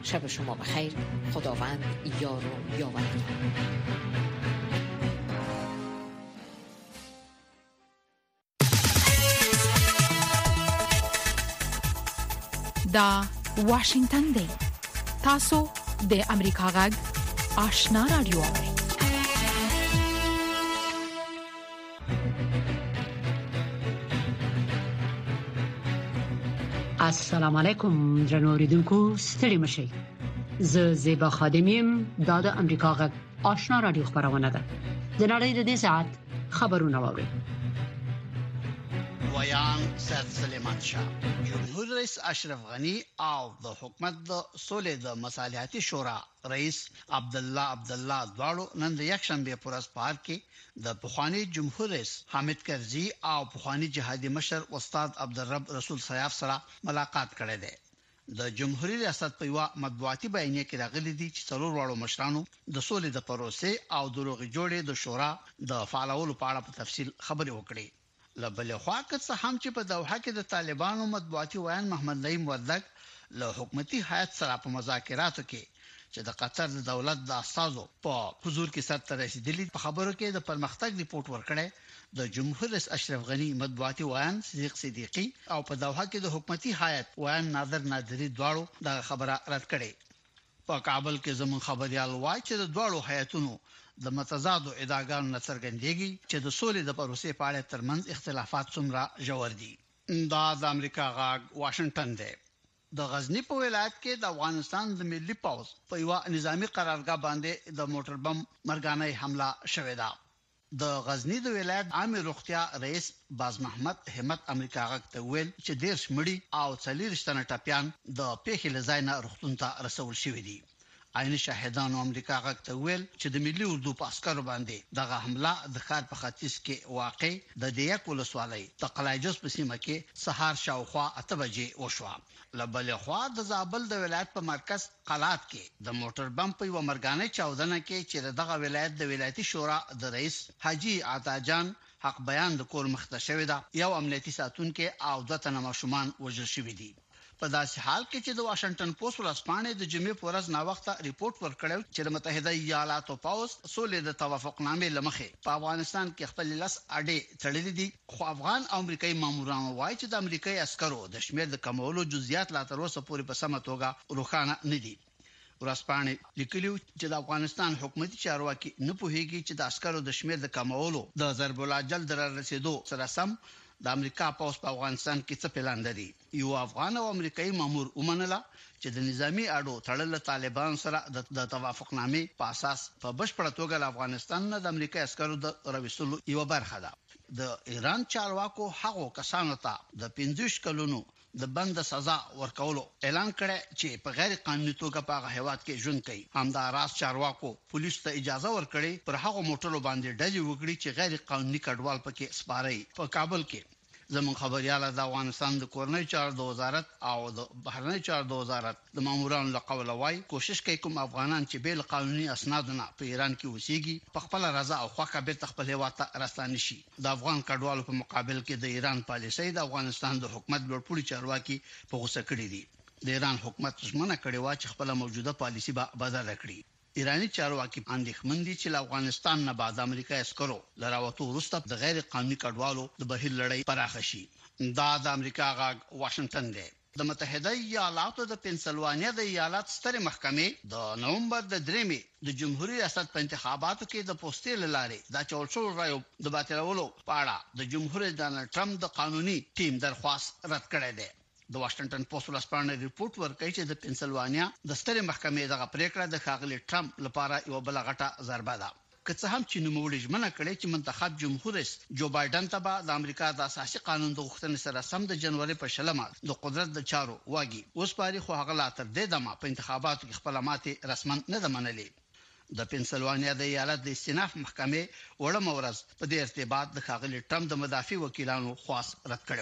شب شما بخیر. خداوند یار و یاورتان. دا واشنگتن دی. تاسو د امریکا غږ آشنا رادیو. السلام علیکم جناب اوریدونکو، ستړي مشئ. زه زیبا خادمیم. دا د امریکا غږ آشنا رادیو خبرونه ده. د نړۍ د دې ساعت خبرونه واورئ. ویان سید سلیمان شاه، جمهور رئیس اشرف غنی او د حکومت د سولې د مصالحتي شورا رئیس عبدالله دواړو نن د یکشنبه پر ورځ پار کې د پخوانی جمهور رئیس حامد کرزي او پخوانی جهادي مشر استاد عبدالرب رسول سیاف سره ملاقات کړې ده. د جمهوریت ریاست په یو مطبوعاتي بیانیه کې راغلي دي چې څلور واړو مشرانو د سولې د پروسې او د روغې جوړې د شورا د فعالولو په اړه په تفصیل خبرې وکړي. لبل خوا که څه هم چې په دوحه کې د طالبانو مطبوعاتي ویان محمد نعیم وردګ له حکومتي هیئت سره په مذاکراتو کې چې د قطر د دولت د اساسو په حضور کې سره ته رسیدلی په خبرو کې د پرمختګ ریپورت ورکړی. د جمهور رئیس اشرف غنی مطبوعاتي ویان صدیقی او په دوحه کې د حکومتي هیئت ویان نادری دواړو د خبره رد کړي. په کابل کې زمون خبريال وایي چې د دواړو هیئتونو د متضادو ادعاګانو څرګندېږي چې د سولې د پروسې په اړه ترمنځ اختلافات څومره ژور دي. دا د امریکا غاګ واشنگټن دی. د غزنی په ولایت کې د افغانستان د ملي پوځ په یو نظامی قرارګاه باندې د موټر بم مرګانه حمله شوې ده. د غزنی د ولایت عام روغتیا رئیس باز محمد همت امریکا غاګ ته ویل چې ډیر شمړي او 40 تنه ټپيان د پیښې لزاینه روغتون ته رسول شوې دي. عین شاهدانو امریکا غاګ ته ویل چې د ملي اردو په عسکرو باندې دغه حمله د ښار په ختیځ کې واقع د دیک ولسوالۍ د قلایجوس په سیمه کې سهار شاوخوا 8 بجې وشوه. لبل خوا د زابل د ولایت په مرکز قلات کې د موټر بم په یو مرګانه چاودنه کې چې دغه ولایت د ولایتي شورا د رئیس حاجی عطا جان حق بیان د کور مخته شوې ده. یو امنیتي ساتونکو او 2 تنه ماشومان وژل شوي دي. په داسې حال کې چې د واشنگټن پوسټ ورځپاڼې د جمعې په ورځ نا وخته ریپورت ورکړی چې د متحده ایالاتو پوځ سولې د توافقنامې لمخې په افغانستان کې خپل لس اډې تړلې دي، خو افغان او امریکایي ماموران وایي چې د امریکایي عسکرو د شمیر د کمولو جزئیات لا تر اوسه پورې په سمه توګه روښانه نه دي. ورځپاڼې لیکلي چې د افغانستان حکومتي چارواکي نه پوهیږي چې د عسکرو د شمیر د کمولو د ضرب الاجل در رسیدو سره سم د امریکا پوځ په افغانستان کې څه پلان لري. یو افغان او امریکایي مامور ومنله چې د نظامی اډو تړل طالبان سره د توافقنامې په اساس په بشپړه توګه افغانستان نه د امریکا عسکرو د راوستلو یو برخه ده. د ایران چارواکو هغو کسانو ته د 15 کلونو د بند سزا ورکولو اعلان کړی چې په غیر قانوني توګه په هغه هیواد کې ژوند کوي. همدا راز چارواکو پولیس ته اجازه ورکړي پر هغه موټرو باندې ډلې وکړي چې غیر قانوني کډوال پکې سپاري. په کابل کې زمون خبرياله د افغانستان د کورنۍ چارو د وزارت او د بهرنۍ چارو د وزارت د مامورانو له قوله وای کوشش کوي کوم افغانان چې بیل قانوني اسنادونه په ایران کې اوسېږي په خپل رضا او خوښه به خپل هیواد ته راستانه شي. د افغان کډوالو په مقابل کې د ایران پالیسۍ د افغانستان د حکومت لوړپوړي چارواکي په غوسه کړی دي. د ایران حکومت ژمنه کړې و چې خپل موجوده پالیسي به بدل کړي. ایرانی چارواکي اندېښمن دي چې افغانستان نه بعد امریکا عسکرو لراوتو وروسته د غیر قانوني کډوالو د بهیر لړۍ پراخه شي. دا د امریکا غاګ واشنگټن دی. د متحده ایالاتو د پنسلوانیا د ایالت ستر محکمې د نومبر د 3 د جمهوریت ریاست په انتخاباتو کې د پوسټې لارې د چولچو رایو د باطلولو په اړه د جمهوریت ډانلډ ټرمپ د قانوني ټیم درخواست رد کړی دی. د واشنگټن پوسټ ورځپاڼې ریپورت ورکړي چې د پنسلوانیا د ستر محکمې دغه پریکړه د ښاغلي ټرمپ لپاره یو بل غټه ضربه ده. که څه هم چې نوموړي ژمنه کړې چې منتخب جمهور رئیس جو بایدن ته به د امریکا د اساسي قانون د غوښتنې سره سم د جنوري په شلمه د قدرت د چارو واګي اوس پاري خو هغه لا تر دې دمه په انتخاباتو کې خپل ماتې رسمن نه ده منلې. د پنسلوانیا د ایالت د استیناف محکمې وړم ورځ په دې ارتباط د ښاغلي ټرمپ د مدافع وکیلانو خواست رد کړو.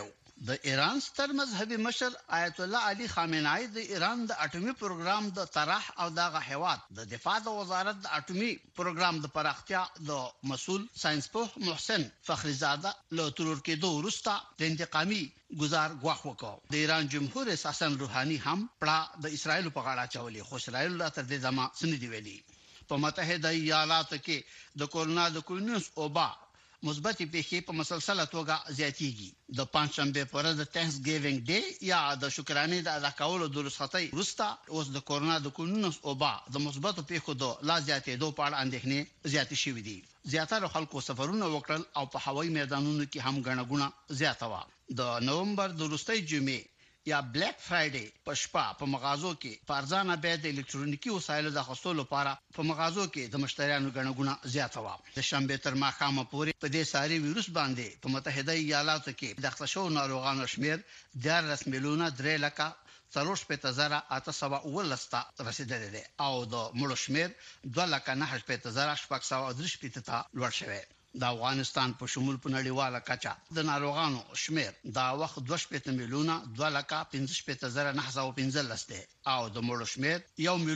د ایران ستر مذهبي مشر آیت الله علي خامنه‌ای د ایران د اټومي پروګرام د طرح او دغه هیواد د دفاع د وزارت د اټومي پروګرام د پراختیا د مسؤل ساينسپوه محسن فخرزاده له ترور کېدو وروسته د انتقامي گزار غواخ وکاو. د ایران جمهور رئیس حسن روحاني هم پړه د اسرایل په غاړه چولې، خو اسرایل لا تر دې ځما سندې ویلي. په متحده ایالاتو کې د کورونا د کوینس اوبا مثبتې پیښې په مسلسله توګه زیاتېږي. د پنځشنبه پر ورځ د تانکس ګیوینګ ډے یا د شکرانې د ادا کولو د رخصتۍ وروسته اوس د کورونا د کوینس اوبا د مثبتو پیښو د لا زیاتېدو په اړه اندېښنې زیاتې شوې دي. زیاتره خلکو سفرونه وکړل او په هوایي میدانونو کې هم غڼغونه زیاته وه. د نومبر د وروستۍ جمعې یا بلیک فرایډے په شپه په مغازو کې پارځانه به د الکترونیکي وسایلو د خرڅولو لپاره په مغازو کې د مشتریانو غڼغونه زیاته وه. د شنبه تر ماښامه پورې په دې ساري وایروس باندې په متحده ایالاتو کې د اخته ناروغانو شمیر 13 میلیونه 3 لکه 4,811 ته رسیدلی دی او د مړو شمیر 2,9,833 ته لوړ شوی. د افغانستان په شمول په نړیواله کچه د ناروغانو شمیر دا وخت 2 میلیونه 2,15,915 دی او د مړو شمیر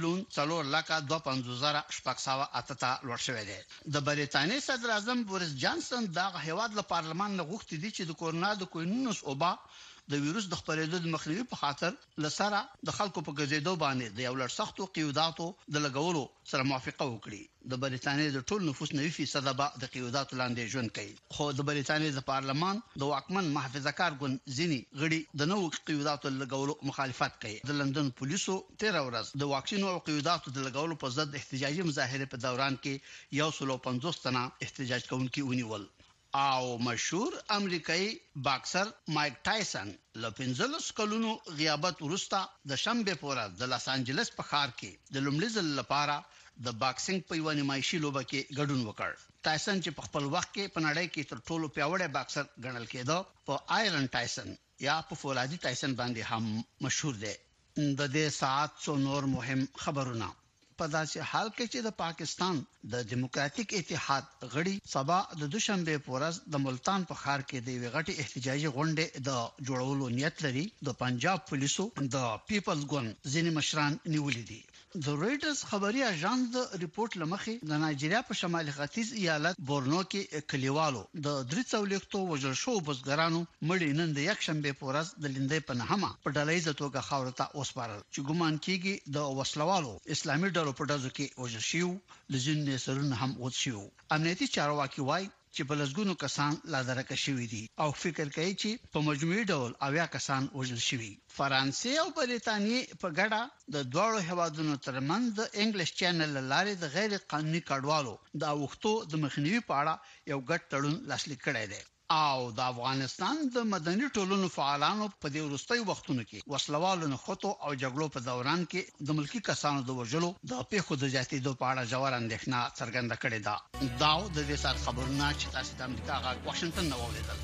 1,4,52,808 ته لوړ شوی دی. د بریټانیا صدر اعظم بوریس جانسن د هیواد له پارلمان نه غوښتي دي چې د کورونا د کوینس اوبا د وایروس د خپرېدو د مخنیوي په خاطر لسره د خلکو په ګرځېدو باندې د یو لړ سختو قیوداتو د لګولو سره موافقه وکړي. د بریټانیا د ټول نفوس 90% به د قیوداتو لاندې ژوند کوي، خو د بریټانیا د پارلمان د واکمن محافظه‌کار ګوند ځینی غړي د نوو قیوداتو لګولو مخالفت کوي. د لندن پولیسو 13 ورځ د واکسین او قیوداتو د لګولو په ضد احتجاجي مظاهره په دوران کې 150 تنه احتجاج کوونکي ونیول. او مشهور امریکایي باکسر مایک ټایسن له 15 کلونو غیابت وروسته د شنبه په ورځ د لاس انجلس په ښار کې د لومړي ځل لپاره د باکسینګ په یوه نمایشي لوبه کې ګډون وکړ. ټایسن چې په خپل وخت کې په نړۍ کې تر ټولو پیاوړی باکسر ګڼل کېده، په آیرن ټایسن یا په فولادي ټایسن باندې هم مشهور دی. د دې ساعت څو نور مهم خبرونه. په داسې حال کې چې د پاکستان د دیموکراتیک اتحاد غړي سبا د دوشنبه په ورځ د ملتان په ښار کې د غټي احتجاجي غونډې د جوړولو نیت لري، د پنجاب پولیسو د پیپلز ګوند ځینې مشران نیولې دي. د رويټرز خبري اژانس د ریپورت لمخې د نایجیریا په شمالي ختیځ ایالت بورنو کې کلیوالو د 300 وژل شو بزګرانو مړی نن د یک شنبه په ورځ د لیندې په نهمه په ډلهیزه توګه خاور ته وسپارل چې ګومان کیږي د وسلوالو اسلامي ډلو په ډزو کې وژل شو، لزین سرونه هم وژل شو. امنیتي چارواکي وایي چې په لږونو کسان لا درک شوي دي او فکر کوي چې په مجموعي ډول 80 کسان وژل شوي. فرانسې او بریټانیا په ګډه د دوه هیوادونو ترمنځ د انګلیش چینل لارې د غیر قانوني کډوالو د اوختو د مخنیوي په اړه یو ګډ تړون لاسلیک کړی دی. او د افغانستان د مدني ټولنو فعالانو په دې وروستي وختونو کې وسلوالو نخوتو او جګړو په دوران کې د ملکی کسانو د وژلو د پیښو د زیاتېدو په اړه ژور اندېښنه څرګنده کړې ده. دا د دې سات خبرونه چې تاسو د امریکا غږ واشنگټن نه واوریدل.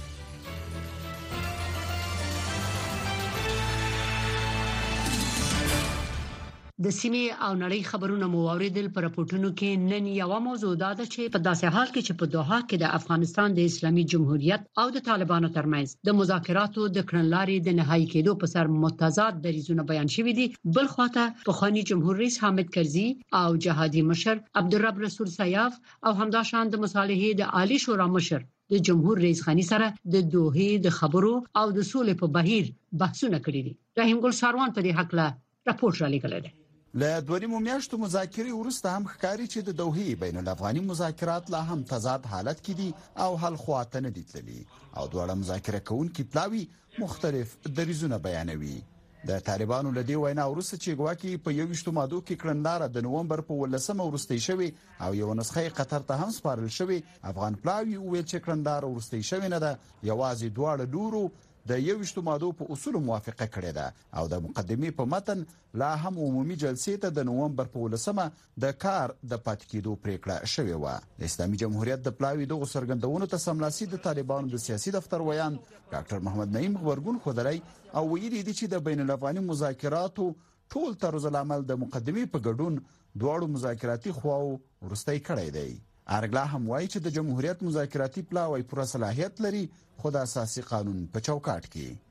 د سیمې او نړۍ خبرونه مو اوریدل. پر راپورټونو کې نن یو موضوع ده چې په داسې حال کې چې په دوحه کې د افغانستان د اسلامي جمهوریت او د طالبانو ترمنځ د مذاکراتو د کړنلارې د نهایی کېدو په سر متضاد دریځونه بیان شوي دي، بل خواته پخوانی جمهور رئیس حامد کرزي او جهادي مشر عبدالرب رسول سیاف او همداشان د مصالحې د عالی شورا مشر د جمهور رئیس غنی سره د دوحې د خبرو او د سولې په بهیر بحثونه کړي دي. رحیم ګل ساروان په دې حق لا راپورټ را لیکلی دی. له دوه میاشتو مذاکرې وروسته هم ښکاري چې د دوحې بین الافغاني مذاکرات لا هم تضاد حالت کې دي او حل خواته نه دي تللي او دواړه مذاکره کوونکي پلاوي مختلف دریځونه بیانوي. د طالبانو له دې وینا وروسته چې ګواکې په 21 مادو کې کړنلاره د نوومبر په 18 ورستۍ شوی او یو نسخه قطر ته هم سپارل شوی، افغان پلاوي ویل چې کړنلاره ورستۍ شوی نه ده، یوازې دواړه لورو د 21 مادو په اصول موافقه کړې ده او د مقدمې په متن لا هم عمومي جلسې ته د نوومبر په 18 د کار د پات کېدو پریکړه شوې و. اسلامي جمهوریت د پلاوي دغه سرګندونو ته سملاسي د طالبانو د سیاسي دفتر ویان ډاکټر محمد نعیم غبرګون خدای او ویلي دي چې د بین الافغاني مذاکراتو ټول طرز العمل د مقدمې په ګډون دواړو مذاکراتي خواو ورستۍ کړی دی. ارګلا هم وایي چې د جمهوریت مذاکراتي پلاوی پر صلاحیت لري، خو د اساسي قانون په چوکاټ کې.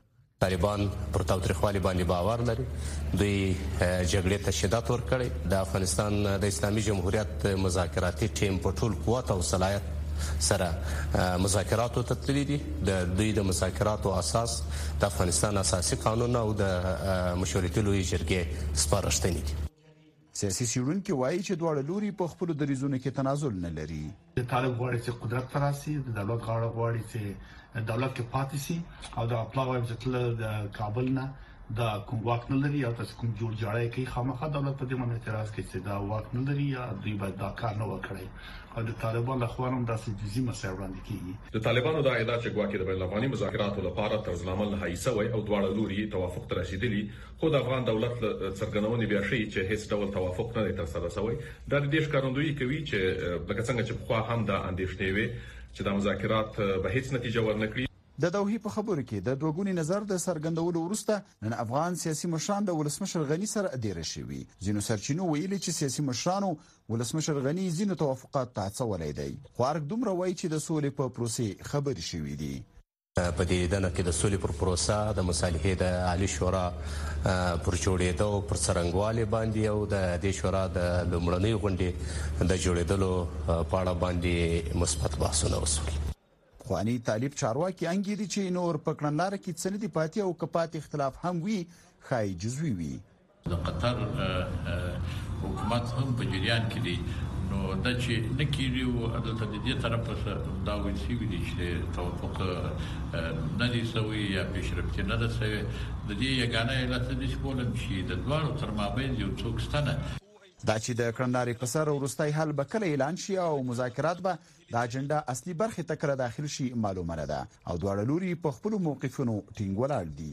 طالبان پر تاوتریخوالي باندې باور لري. دوی جګړې ته شدت ورکړي. د افغانستان د اسلامي جمهوریت مذاکراتي ټیم په ټول قوت او صلاحیت سره مذاکراتو ته تللي دي. د دوی د مذاکراتو اساس د افغانستان اساسي قانون او د مشورتي لویې جرګې سپارښتنې دي. سیاسي څېړونکي وایي چې دواړه لوري په خپلو دریځونو کې تنازل نه لري. د طالب غواړي چې قدرت ته راسي، د دولت غواړي چې دولت کې پاتې شي، او د خپل وايي چې د کابل نه د کوم واک نه لري او تاسو کوم جوړ جاړی کوي. خامخا دولت په دې باندې اعتراض کوي چې دا واک نه لري یا دوی باید دا کار نه وکړي. او د طالبانو لخوا هم داسې جزئي مسایل وړاندې کیږي. د طالبانو دا ادعا چې ګواکې د بین الافغاني مذاکراتو لپاره طرزالعمل نهایی شوی او دواړه لوري توافق ته رسیدلي، خو د افغان دولت څرګندونې بیا ښیي چې هیڅ ډول توافق نه دی ترسره شوی. دا د دې ښکارندویي کوي چې لکه څنګه چې پخوا هم دا اندېښنې وي چې د مذاکرات به هیڅ نتیجه ورنکړي. د دوحې په خبرو کې د دوګونی نظر د سرګندولو وروسته نن افغان سیاسي مشران د ولسمشر غنی سره ډیره شوي. ځینو سرچینو ویلي چې سیاسي مشرانو ولسمشر غنی ځینو توافقات ته هڅولای دی، خو هر دومره وایي چې د سولې په پروسې خبرې شوې دي. په دې دنه کې د سولې پر پروسه د مصالحې د عالی شورا پر جوړېدو پر څرنګوالي باندې او د دې شورا د لومړنۍ غونډې د جوړېدلو په اړه باندې مثبت بحثونه وشول. خواني طالب چارواکي انګیري چې نور په کړنلاره کې څه نه دي پاتې او کپات اختلاف هم وي خای جزوي وي. د قطر حکومت هم په جریان کې دي، نو د چې نکیریو د تدیدي طرف څخه دا ویل شوی دی چې توافق نه دي سوي یا پیشرفت نه ده سوي. د دې یګانه علت د سپولم چې د دوه تر مابین یو څوک ستنه دا چې د کړنلارې په سر وروستۍ حل به کله اعلان شي او مذاکرات به د اجنډا اصلي برخې ته کله داخل شي معلومه نه ده او دواړه لوري په خپل موقفونو ټینګ ولاړ دي.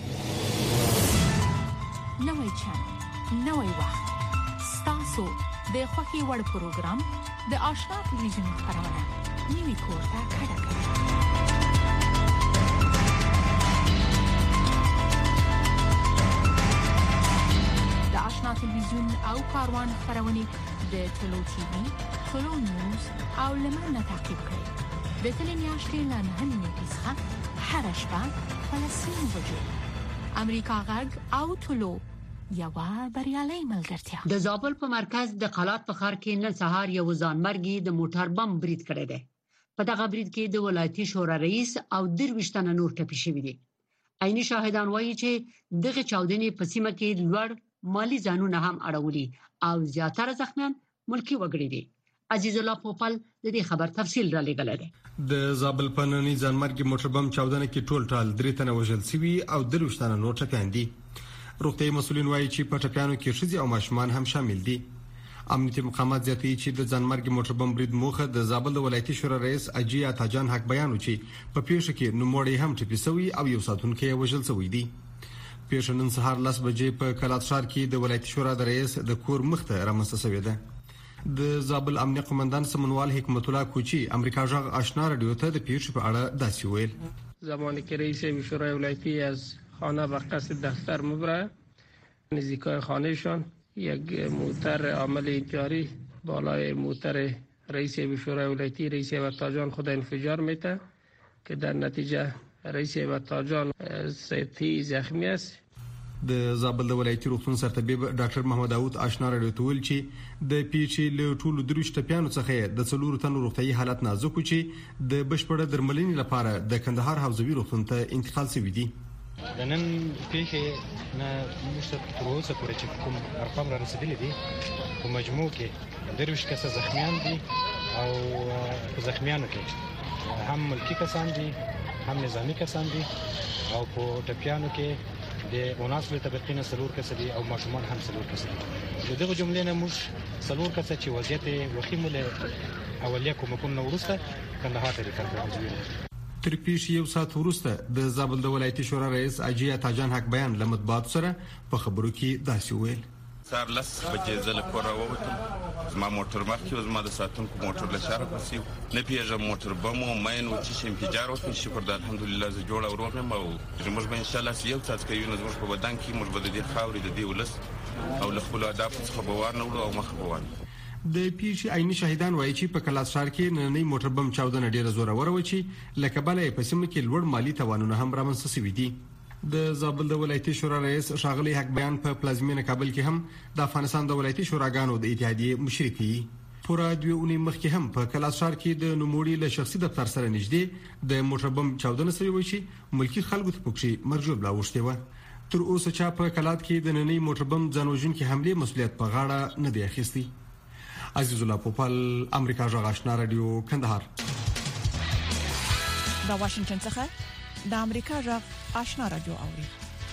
نوې چانل، نوې وخت، ستاسو د خوښي وړ پروګرام د آشنا ټلویزیون خبرونه نیوي کوټه کډه. آشنا تلویزیون او کاروان خبرونه د ټلو ټي وي، ټلو نیوز او لمنه تعقیب کړئ. د ټلې میاشتې له 9 څخه هر شپه فلسطین وجود امریکا غږ او ټلو یو بریالي ملګرتیا. د زابل په مرکز د قلات په ښار کې نن سهار یو ځانمرګي د موټر بم برید کړی دی. په دغه برید کې د ولایتي شورا رئیس او 23 تنه نور ټپي شوي دي. عیني شاهدان وایي چې دغه چاودنې په سیمه کې لوړ مالی ځانونه هم اړولي او زیاتره زخمیان ملکی وګړي دي. عزیز الله پوپل د دې خبر تفصیل را لګل دی. د زابل پننی ځانمرګي موټر بم چاودنه کې ټول 3 تنه وژل شوي او 23 تنه نور ټپيان دي. روغتيایي مسؤلین وایي چې په ټپيانو کې ښځې او ماشومان هم شامل دي. امنیتي مقامات زیاتوي چې د ځانمرګي موټر بم برید موخه د زابل د ولایتي شورا رئیس اجي عطاجان حق بیان و چې په پیښه کې نوموړی هم ټپي شوی او یو ساتونکی وژل شوی دی. پیښه نن سهار 10 بجې په کلات ښار کې د ولایتي شورا د رئیس د کور مخته رامنځته شوې ده. د زابل امنیه قومندان سمنوال حکمت الله کوچی امریکا جغ آشنا رادیو ته د پیښې په اړه داسې ویل. زمانی که رئیس شورای ولایتی از خانه به قصد دفتر میبره، نزدیکای خانهشان یک موتر عامل جاری بالای موتر رئیس شورای ولایتی رئیس وطاجان خود انفجار میده که در نتیجه رئیس وطاجان سطحی زخمی است. د زابل د ولایتي روغتون سرطبيب ډاکټر محمد داوود آشنا رادیو ته ویل چې د پیچې له ټولو دروش ټپيانو څخه د څلورو تنو روغتيایي حالت نازک و چې د بشپړه درملنې لپاره د کندهار حوزوي روغتون ته انتقال شوی دی. د نن پیښې نه موږ تر اوسه پورې چې کوم ارقام را رسیدلي دي په مجموع کې 23 کسه زخمیان دي او په زخمیانو کې هم ملکی کسان دي هم نظامی کسان دي او په ټپيانو کې د 19 طبقې نه 4 کسه دي او ماشومان هم 4 کسه دي. دغه جملې نه موږ 4 کسه چې وضعیت وخیم له اولیه کومکونو ورسته کندهار ته راځي. تر پیښې یو ساعت وروسته د زابل د ولایتي شورا رئیس اجي عطاجان حق بیان له مطبوعاتو سره په خبرو کې داسې ویل. سار 10 بجې زه له کوره ووتم، زما موټر مخکې و، زما د ساتونکو موټر له شاره پسې و. نه پوهېږم موټر بم و مین و چې انفجار وکړ. شکر د الحمدلله زه جوړ او روغ یم او موږ به انشاءالله یو څاڅکی وینو زموږ په بدن کې، موږ به د دې خاورې د دې ولس او له خپلو اهدافو څخه به وار نه وړو او مخه به وانه. د پیښې عیني شاهدان وایي چې په کلات ښار کې نننۍ موټر بم چاودنه ډیره زوروره و چې له کبله یې په سیمه کې لوړ مالی توانونه هم رامنځته شوي دي. د زابل د ولایتي شورا رئیس ښاغلی حق بیان په پلازمینه کابل کې هم د افغانستان د ولایتي شوراګانو د اتحادیې مشرفي پورا 2 اونۍ مخکې هم په کلاس ښار کې د نوموړي له شخصي دفتر سره نږدې د موټر بم چاودنه شوې و چې ملکی خلکو ته پکې مرجو بلا وشته و. تر اوسه چا په کلات کې د نننۍ موټر بم ځانوژونکي حمله مسؤلیت په غاړه نه دی اخیستی. عزیز الله پوپل، امریکا جغ آشنا رادیو، کندهار. دا واشنگټن څخه د امریکا جغ آشنا رادیو اوري.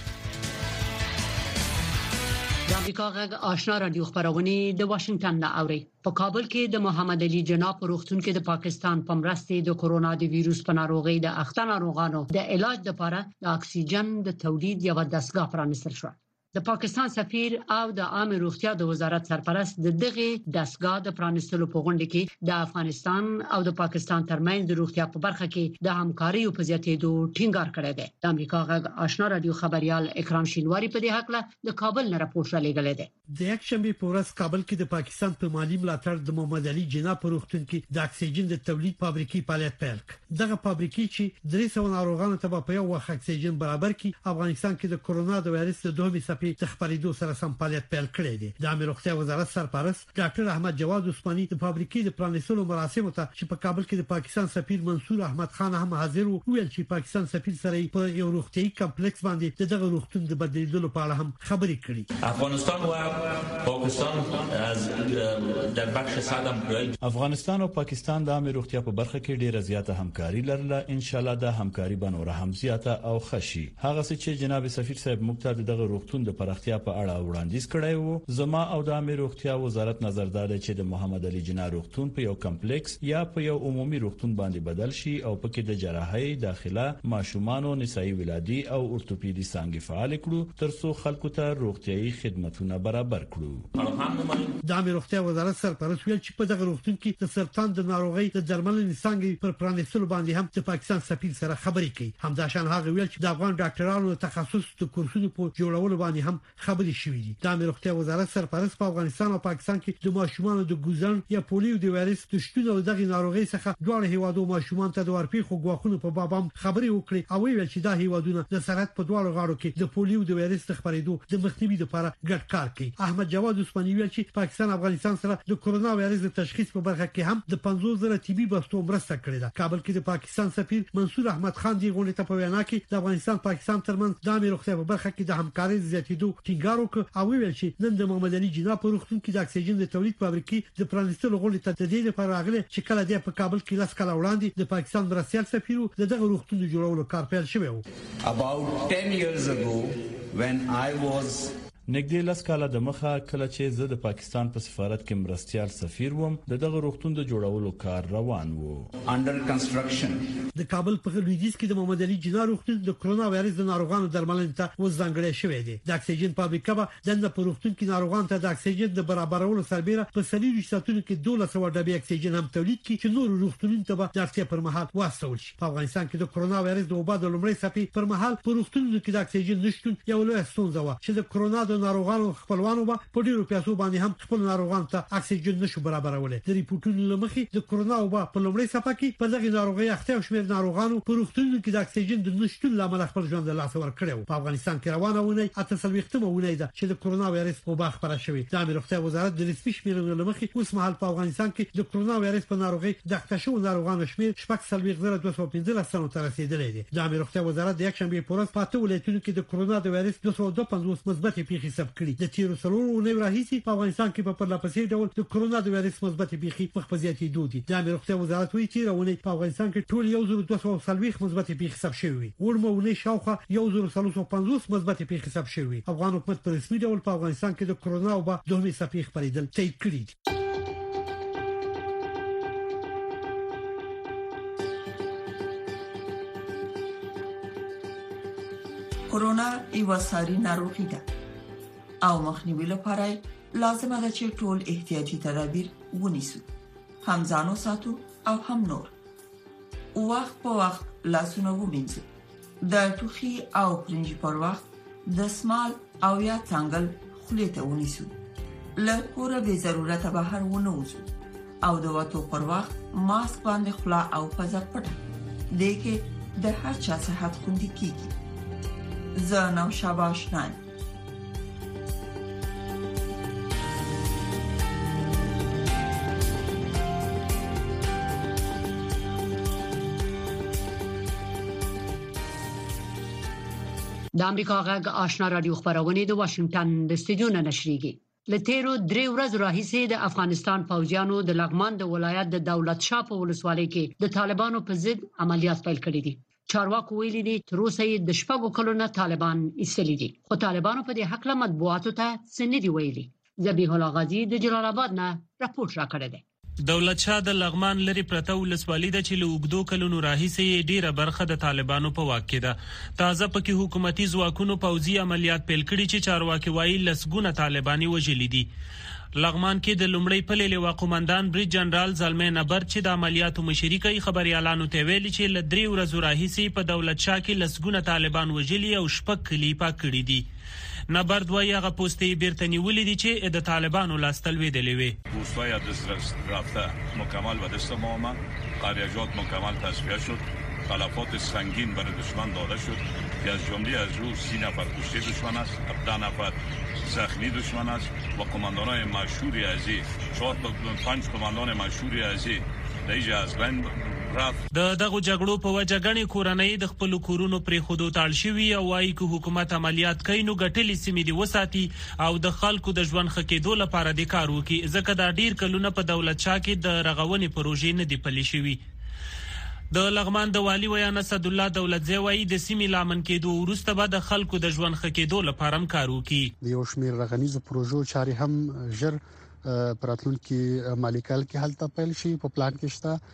د امریکا غږ آشنا رادیو خبرونه د واشنگټن نه اوري. په کابل کې د محمد علي جناح په روغتون کې د پاکستان په مرسته د کورونا د وایروس په ناروغي د اخته ناروغانو د علاج لپاره د اکسیجن د تولید یو دستګاه پرانیستل شو. د پاکستان سفیر او د عامه روغتیا د وزارت سرپرست د دغه دستګاه د پرانیستلو په غونډه کې د افغانستان او د پاکستان ترمنځ د روغتیا په برخه کې د همکاري او پزیاتېدو ټینګار کړی دی. د امریکا غږ آشنا رادیو خبريال اکرام شینواری په دې حق له د کابل نه راپور شلېږلی دی. د یکشنبه په ورځ کابل کې د پاکستان په مالی ملاتړ د محمد علي جناح په روغتون کې د اکسیجن د تولید فابریکې فعالیت پیل کړ. دغه فابریکې چې 300 ناروغانو ته په یو وخت اکسیجن برابر کړي، افغانستان کې د کورونا د وایرس د دومره څپې د خبرېدو سره سم فعالیت پیل کړی دی. د عامه روغتیا وزارت سرپرست ډاکټر احمد جواد عثماني د فابریکې د پرانیستلو مراسمو ته چې په کابل کې د پاکستان سفیر منصور احمد خان هم حاضر وو، ویل چې پاکستان سفیر سره په یو روغتيایي کمپلیکس باندې دغه روغتون د بدلیدلو په اړه هم خبرې کړې. افغانستان و پاکستان از در بخش صد همکاری افغانستان او پاکستان د عامه روغتیا په برخه کې ډیره زیاته همکاري لرله. ان شاء الله د همکاري بنور هم زیاته او خشي. هغه چې جناب سفیر صاحب مقتدر دغه روغتون د پرختیا په اړه وړاندیز کړی وو. زما او د عامه روغتیا وزارت نظر داده چې د محمد علي جناح روغتون په یو کمپلیکس یا په یو عمومي روغتون باندې بدل شي او پکې د جراحي، داخله، ماشومان او نسایي ولادي او اورتوپیدي څانګې فعال کړو ترڅو خلکو ته روغتيایي خدماتونه برابر کړو. د عامه روغتیا وزارت سرپرست ویل چې په دغه روغتون کې د سرطان د ناروغۍ د درملنې څانګې پر پرانیستلو باندې هم د پاکستان سفیر سره خبرې کوي. همداشان هغه ویل چې د افغان ډاکټرانو تخصص د کورسونو په جوړولو باندې هم خبرې شوې دي. د عامه روغتیا وزارت سرپرست په افغانستان او پاکستان کې د ماشومان د ګوزن یا پولیو د وایرس د شتون او دغه ناروغي څخه دواړه هیوادو ماشومان ته د ورپېښو غواخونو په باب هم خبرې وکړي او ویل چې دا هیوادونه د سرحد په دواړو غاړو کې د پولیو د وایرس د خپرېدو د مخنیوي لپاره ګډ کار کوي. احمد جواد عثماني ویل چې پاکستان افغانستان سره د کورونا وایرس د تشخیص په برخه کې هم د 50,000 طبي بستو مرسته کړې ده. کابل کې د پاکستان سفیر منصور احمد خان دی غونډه ته په وینا کې د افغانستان پاکستان ترمنځ د عامه روغتیا په برخه کې د همکارۍ زیاتېدو ټینګار وکړ او ویل چې نن د محمد علي جناح په روغتون کې د اکسیجن د تولید فابریکې د پرانیستلو غونډې ته د دې لپاره راغلي چې کله د کابل کې لاس کله وړاندې د پاکستان مرستيال سفیر د دغه روغتون د جوړولو کار پیل شوی و. About 10 years ago when I was نږدې لاس کاله د مخه کله چې زه د پاکستان په سفارت کې مرستيال سفیر وم دغه روغتون د جوړولو کار روان وو. under construction د کابل په لویدیځ کې د محمد علي جناح روغتون د کورونا وایرس د ناروغانو درملنې ته وځانګړی شوی دی. د اکسیجن فابریکه به د روغتون کې ناروغانو ته د اکسیجن د برابرولو سربېره په سلیری ساتونو کې 1200 ډبې اکسیجن هم تولید کړي چې نور روغتونونو ته به د اړتیا پر مهال واستول شي. په افغانستان کې د کورونا وایرس د وبا د لومړۍ څپې پر مهال په روغتونونو کې د اکسیجن نشټون یو لوی ستونزه و چې د کورونا د ناروغانو خپلوانو به په ډیرو پیسو باندې هم خپل ناروغانو ته اکسیجن نشو برابرولای. د ریپورتونو لمخې د کورونا وبا په لومړۍ څپه کې په دغه ناروغي اخته او شمېر ناروغانو په روغتونونو کې د اکسیجن د نشټون لامل خپل ژوند له لاسه ورکړي. په افغانستان کې روانه ونه 38مه ونه ده چې د کورونا وایرس وبا خبره شوې. د عامه روغتیا وزارت د رسمي شمیرو لمخې اوس مهال په افغانستان کې د کورونا وایرس په ناروغي د اخته شو ناروغانو شمېر 4.215 تنو ته رسیدلی دی. د عامه روغتیا وزارت د یکشنبه په ورځ په 8 ولایتونو کې د کورونا د وایرس 252 مثبت پیښې ثبت کړي. د تیرو څلورو نوي راهیسي په افغانستان کې په پرلپسې ډول د کورونا د وایرس مثبت پیښې مخ په زیاتېدو دي. د عامه روغتیا وزارت وایي چې راونه په افغانستان کې ټول 1240 مثبت پیښې ثبت شوي. ورمونه شاوخه 1350 مثبت پیښې ثبت شوي. افغان حکومت په رسمي ډول په افغانستان کې د کورونا او د دوه څپې خبرېدل تایید کړي دي. کورونا یو ساري ناروغي ده او مخنیوي لپاره لازمه ده چې ټول احتیاطي تدابیر ونیسو، هم ځانو ساتو او هم نور. وخت په وخت لاسونه ومینځو، د ټوخي او پرنجي پر وخت د سمال او یا څنګل خولې ته ونیسو، له کوره به ضرورت بهر ونه وځو او د وټو پر وخت ماسک باندې خلا او پزه پټه دې کې د هر چا صحت خوندي کیږي. زه نوشابه آشنا د امریکا غږ آشنا رادیو خبرونه د واشنگټن د استودیو نه نشریږي. لتیرو 3 ورځې راهیسې د افغانستان پوځیانو د لغمان د ولایت د دولت شاه په ولسوالۍ کې د طالبانو په ضد عملیات پیل کړي دي. چارواکو ویلي دي تر اوسه د شپږو کلونو طالبان ایستلي دي. خو طالبانو په دې حق له مطبوعاتو ته څه نه دی ویلي. ذبیح الله غازی د جلال آباد نه راپورټ راکړی دی. دولت شاه د لغمان لري پرته ولسوالۍ د چې له اوږدو کلونو راهیسې ډیره برخه د طالبانو په واک کې ده. تازه پکې حکومتي ځواکونو پوځي عملیات پیل کړي چې چارواکي وایي لسګونه طالباني وژلي دي. لغمان کې د لومړی پلې لواء قومندان بریج جنرال زلمه نبر چې د عملیاتو مشري کوي خبريالانو ته ویلي چې ل 3 ورځې راهیسې په دولت شاه کې لسګونه طالبان وژلي او شپږ کلی پاک کړي دي. نبر دوی هغه پوسټي بیرته نیولې دي چې د طالبانو لاستل ویدلې وي. روستای از دست رفته مکمل به دست ما آمد، خریجات مکمل تصفیه شد، تلفات سنگین برای دشمن داده شد که از جمله از رو 30 نفر کشته دشمن است، 17 نفر زخمی دشمن است و کماندانای مشهوری از این 4-5 کماندان مشهوری از این دیجه از بین د دغه جګړو په وجه غني کورنۍ د خپل کورونو پرې خودو تال شوی او وايي چې حکومت عملیات کوي نو ګټلې سیمې دی وساتي او د خلکو د ژوند خکېدو لپاره د کار وکړي ځکه دا ډیر کلونه په دولت شاه کې د رغونې پروژې نه دی پلي شوی. د لغمان د والی ویان اسد الله دولت زوی د سیمې لامن کېدو وروسته به د خلکو د ژوند خکېدو لپاره کار وکړي. د یو شمېر رغنیزو پروژو چاري هم ژر پراتلونکو مالیکال کې حالت پیل شي په پلان کې شته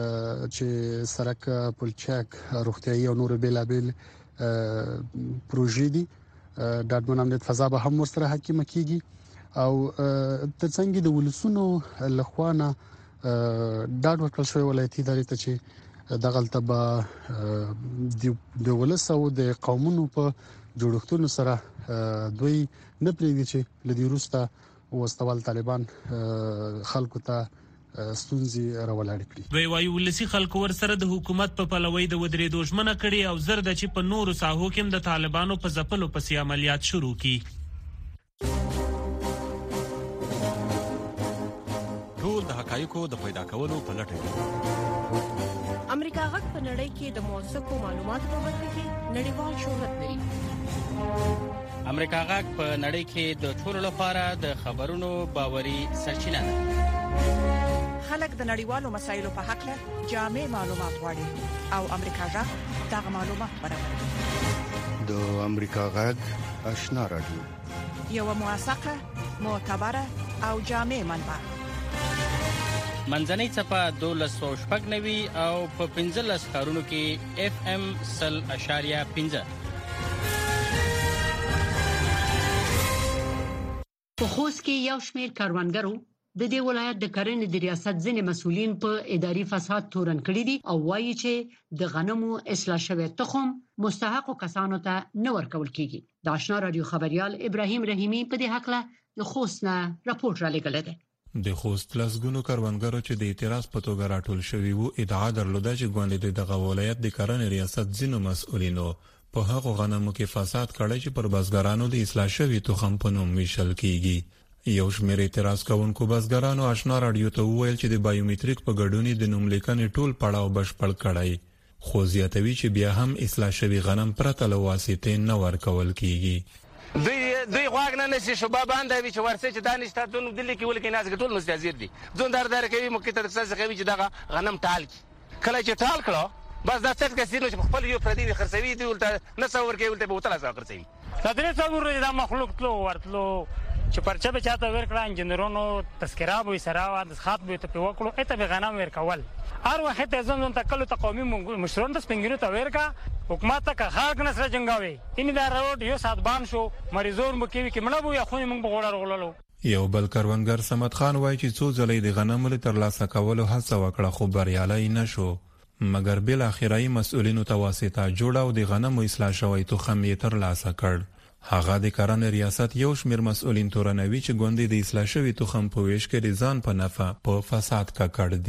چې سرک پلچک روغتيایي او نور بیلابل پروژې دي. ډاډمن امنیت فضا به هم ورسره حاکم کیږي او د څنګه د ولسونو لخوانه ډاډ ورکړل شوی ولایتي ادارې ته چې د غلطه د ولسو د قومونو په جوړښتونو سره دوی نه پریږدي چې لدی روستا وستوال طالبان خلکو ته ستونزې راولاړ کړي. دوی وايي ولسی خلکو ور سره د حکومت په پلوي د ودرې دوښمنه کړي او زر د چې په نورو ساحو کې د طالبانو په ځپلو پسې عملیات شروع کړي. ټول د حقایقو د پیدا کولو په لټه کې امریکا غږ په نړۍ کې د موثقو معلوماتو په برخه کې نړیوال شهرت لري. امریکا غږ په نړۍ کې د ټولو لپاره د خبرونو باوري سرچینه ده. خلک د نړیوالو مسایلو په حق له جامع معلومات غواړي او امریکا غږ دغه معلومات برابروي. د امریکا غږ آشنا رادیو یو موثقه، معتبره او جامع منبع. منځنۍ صفه 1290 او په 15 ښارونو کې FM 100.5. په خوست کې یو شمېر کاروانګرو د دې ولایت د کرنې د ریاست ځینې مسولین په اداري فساد تورن کړی دي او وایي چې د غنمو اصلاح شوی تخم مستحقو کسانو ته نه ورکول کیږي. د آشنا رادیو خبريال ابراهيم رحیمی په دې حق له د خوست نه راپورټ را لګل دی. د خوست لسګونو کاروانګرو چې د اعتراض په توګه راټول شوي وو ادعا درلوده چې ګوندې دغه ولایت د کرنې ریاست ځینو مسؤلینو په هغه غنمو کې فساد کړی چې پر بزګرانو د اصلاح شوی تخم په نوم ویشل کیږي. یو شمېر اعتراض کوونکو بزګرانو آشنا رادیو ته وویل چې د بایومټریک په ګډونې د نوم لیکنې ټول پړاو بشپړ کړی خو زیاتوي چې بیا هم اصلاح شوی غنم پرته له واسطې نه ورکول کیږي. دوی غواګ نه نشي شوبه باندې وی چې ورسې چې دانش تاسو دلی کې ولکې ناز ټول مستازیر دي ځون دار کوي مو کې تر څه کوي چې دغه غنم ټال کله چې ټال کړه بس دا څه کسینو چې خپل یو پردي خرڅوي دی ولته نه څور کې ولته بوتل څور خرڅوي. تدریس څور دا مخلوق تلو ورتلو چې پرچا به چاته ورکړه انجنیرونو تذکره به سره د خاط به ته وکړو اته به غنم ورکول هر وخت ځون ته کله تقومي مشرون د سپنګرو ته ورکا حکومت ته خاک نه سره جنگاوي ان دا روډ یو سات بان شو مریضور مو کې مړه بو یا خو موږ بغوړه غوللو. یو بل کاروانګر سمت خان وایي چې څو ځلې د غنمو تر لاسه کولو هڅه وکړه خو بریالي نشو مګر بل اخیرای مسؤلینو ته واسطه جوړه او د غنمو اصلاح شوی تخم یې تر لاسه کړ. هغه د کرنې ریاست یو شمېر مسؤلین تورنوي چې ګوندې د اصلاح شوی تخم په ویش کې ځان په نفع په فساد کا کړ دي.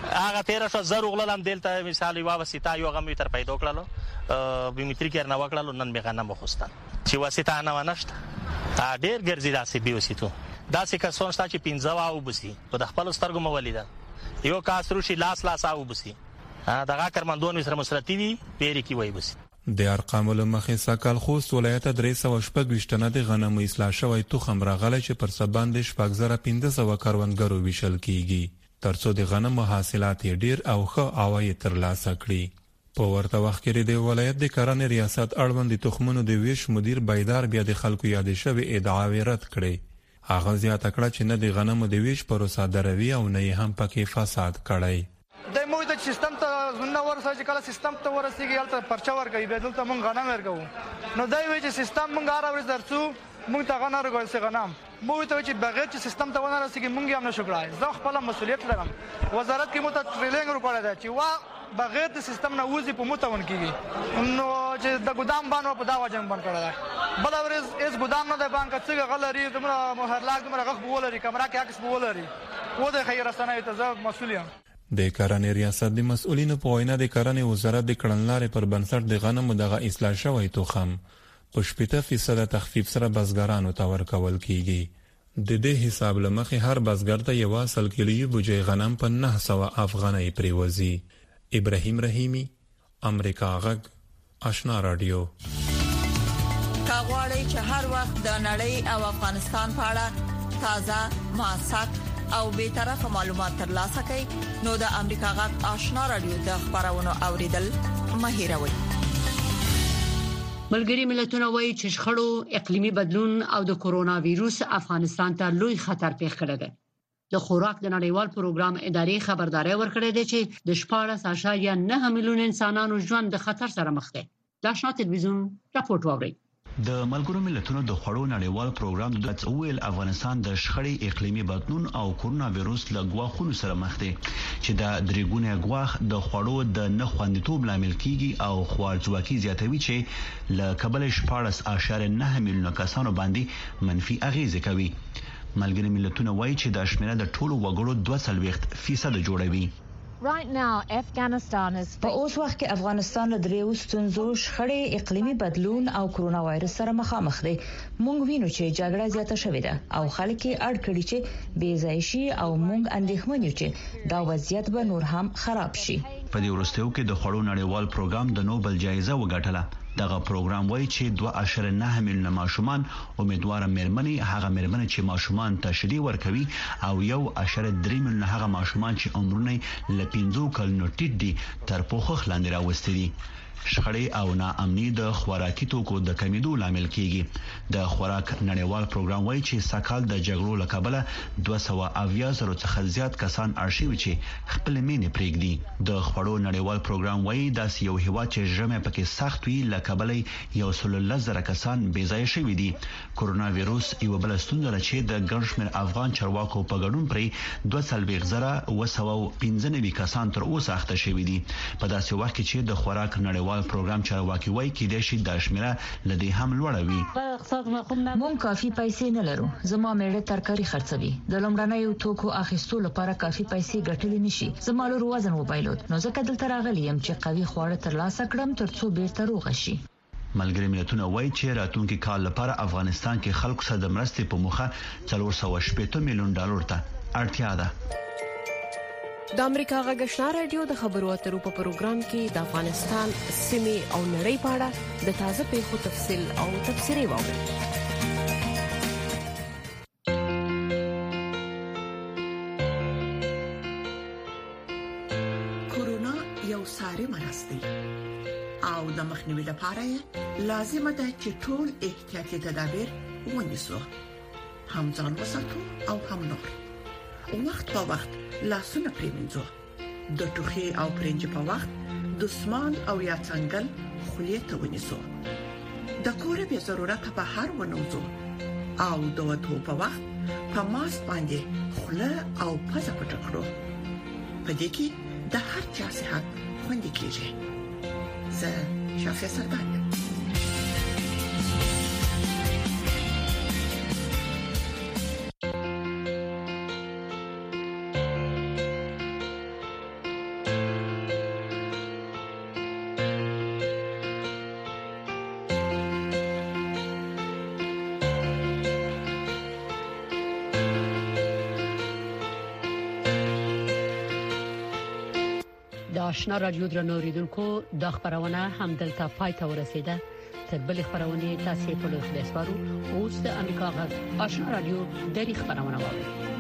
هغه 13000 غلم دلته مثال یو واسطه یو غمی تر پیدا کړلو بیومتریک نه وکړلو نن به غنم خوستان چې واسطه نه ونشته ډېر ګرځي داسې بیوسیتو داسې کسان شته چې 15 او بسی په د خپل سترګو مولیدا یو کاس روشي لاس او بسی دغه کارمندون سره مسرتی وی پیری کی وای بسی د ارقامو له مخې ساکال خوست ولایت 316 تنه د غنمو اصلاح شوی تخم راغلی چې پر سباند 1500 کاروانګرو ویشل کیږي ترڅو د غنمو حاصلات ډیر او ښه عواید ترلاسه کړي. په ورته وخت کې د ولایت د کرنې ریاست اړوند تخمونو د ویش مدیر بایدار بیا د خلکو یاد شوی ادعاوې رد کړي. هغه زیاته کړه چې نه د غنمو د ویش پروسه دروي او نه هم پکې فساد کړي. د موږ د سیستم ته زونه ورسې چې کله سیستم ته ورسېږي هلته پرچا ورکوي بیا دلته موږ غنم ورکوو نو دی وایي چې سیستم موږ هره ورځ درڅو موږ ته هغه نه ورکول سي غنم موږ ته وایي چې بغیر چې سیستم ته ونه رسېږي موږ یې هم نشو کړای. زه خپله مسؤلیت لرم وزارت کې مو ته ټریننګ ورکړی دی چې بغیر د سیستم نه وځي په موته ون کېږي نو چې د ګودام بانو په دا وجه بند کړی دی بله ورځ هېڅ ګودام نه دی بند که څنګه غل لري دومره مهرلاک دومره غږ به ولري کمره کې عکس به ولري ودی ښایي رسنیو ته زه مسؤل یم. د کرنې ریاست د مسؤلینو په وینا د کرنې وزارت د کړنلارې پر بنسټ د غنمو دغه اصلاح شوی تخم په 80% تخفیف سره بزګرانو ته ورکول کیږي. د دې حساب له مخې هر بزګر ته یو سل کیلو بوجي غنم په 900 افغانۍ پریوزي. ابراهیم رحیمی امریکا غږ آشنا رادیو. کاغوري چې هر وخت د نړۍ او افغانستان په اړه تازه موثق او به طرفه معلومات ترلاسه کړئ نو د امریکا غږ آشنا رادیو د خبرونو اوریدل مهیروي. ملګری ملتونه وایي چې شخړو اقلیمي بدلون او د کورونا وایروس افغانستان ته لوی خطر پیښ کړی دی. د خوراک د نړیوال پروګرام ادارې خبرداري ورکړې ده چې د 14.9 میلیون انسانانو ژوند د خطر سره مخ دی. د آشنا تلویزیون راپورټ واوري. د ملګرو ملتونو د خوړو نړیوال پروګرام د اویل افغانستان د شخړې اقلیمي بدلون او کورونا وایروس له غواخونو سره مخ دی چې د درېګونه غواخ د خوړو د نه خوندیتوب لامل کیږي او خوارځواکي زیاتوي چې له کبل 14.9 میلیون کسانو باندې منفي اغیزه کوي. ملګرو ملتونو وایي چې د شمیره د ټولو وګړو 2% جوړوي. په اوس وخت کې افغانستان له دریو ستونزو شخړې اقلیمي بدلون او کورونا وایرس سره مخامخ دی. موږ وینو چې جګړه زیاته شوې ده او خلک یې اړ کړي چې بې ځای شي او موږ اندېښمن یو چې دا وضعیت به نور هم خراب شي. په دې وروستیو کې د خوړو نړیوال پروګرام د نوبل جایزه وګټله. دغه پروګرام وایي چې 2.9 میلیون ماشومان امیدوار مېرمنې هغه مېرمنې چې ماشومان ته شیدې ورکوي او 1.3 میلیون هغه ماشومان چې عمرونه له 15 کلونو ټیټ دي تر پوښښ لاندې راوستي دي. شخړې او ناامني د خوراکي توکو د کمیدو لامل کیږي. د خوراک نړیوال پروګرام وایي چې ساکال د جګړو له کبله 280,000 څخه زیات کسان ارشیوي چې خپل مینې پرېږدي. د خوړو نړیوال پروګرام وایي داس یو هیواد چې ژمه پکې سخت وي له کبله 1.3 کسان بې ځای شوي دي. کورونا وایروس یو بل ستونزه ده چې د ګڼشمیر افغان چارواکو په ګډون پرې 2.15 کسان تر اوسه اخته شوي دي. په داسې وخت کې چې د خوراک نړیوال پروګرام چارواکي وایي کې د شي د شمیره لدی هم لوړوي. مونږ کافي پیسې نه لرو. زما میړه ترکاری خرڅوي. د لومړنیو توکو اخیستو لپاره کافي پیسې ګټلې نشي. زما لور وزن وبایلود نو ځکه دلته راغلی يم چې قوي خواړه ترلاسه کړم ترڅو بیرته روغ شي. ملګری ملتونه وایي چې راتلونکي کال لپاره افغانستان کې خلکو سره د مرستې په موخه 480 میلیون ډالر ته اړتیا ده. د امریکا غږ آشنا رادیو د خبرو اترو په پروګرام کې د افغانستان سیمې او نړۍ په اړه د تازه پیښو تفصیل او تبصرې واورئ. کورونا یو ساري مرض دی او د مخنیوي لپاره لازم ده چې ټول احتیاطي تدابیر ونیسو. هم ځان وساتو او هم نور. وخت په وخت لاسونه پریمنځو. د ټوخي او پرنج په وخت دسمال او یا څنګل خولې ته ونیسو. د کور به ضرورت په هر ونوزو او د وټو په وخت په ماسک باندې خوله او پزه پټ کړو. په دې کې د هر چا صحت خوندي کیږي. زه شافعي سردار یم. د آشنا رادیو درنوریدونکو د خبرونه هم دلته پای ته ورسیده. تر بل خبرونه تاسو په لوي خلاصوارو اوس د امریکا غږ آشنا رادیو د خبرونه واوري.